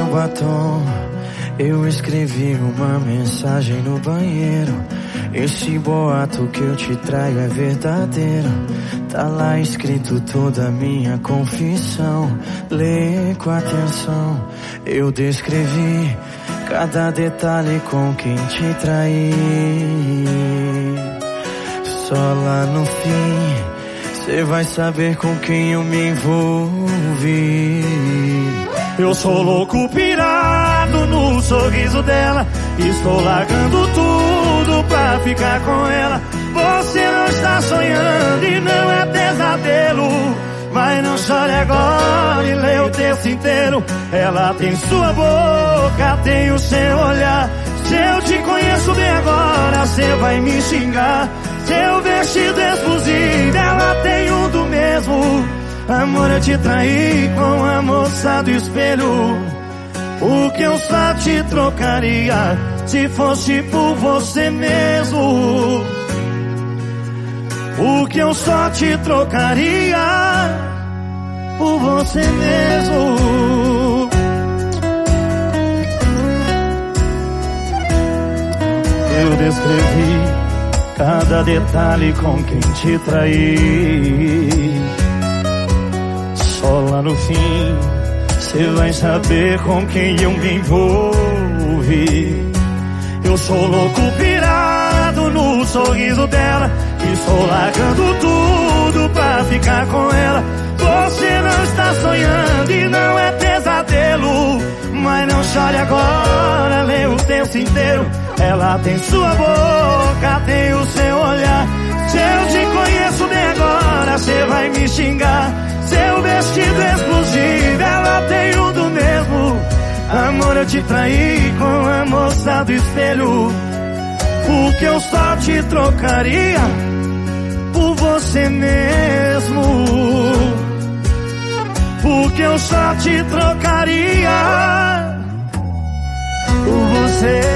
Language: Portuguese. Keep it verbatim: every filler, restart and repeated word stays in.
batom, eu escrevi uma mensagem no banheiro. Esse boato que eu te traio é verdadeiro. Tá lá escrito toda a minha confissão. Lê com atenção, eu descrevi cada detalhe com quem te traí. Só lá no fim cê vai saber com quem eu me envolvi. Eu sou louco pirado no sorriso dela. Estou largando tudo pra ficar com ela. Você não está sonhando e não é pesadelo. Mas não chore agora e lê o texto inteiro. Ela tem sua boca, tem o seu olhar. Se eu te conheço bem agora, cê vai me xingar. Seu vestido exclusivo, ela tem um do mesmo. Amor, eu te traí com a moça do espelho. O que eu só te trocaria se fosse por você mesmo. O que eu só te trocaria por você mesmo. Eu descrevi cada detalhe com quem te traí. Só lá no fim cê vai saber com quem eu me envolvi. Eu sou louco pirado no sorriso dela. Estou largando tudo pra ficar com ela. Você não está sonhando e não é pesadelo. Mas não chore agora, lê o texto inteiro. Ela tem sua boca, tem o seu olhar. Se eu te conheço bem agora, cê vai me xingar. Seu vestido exclusivo, ela tem um do mesmo. Amor, eu te traí com a moça do espelho. O que eu só te trocaria por você mesmo. O que eu só te trocaria por você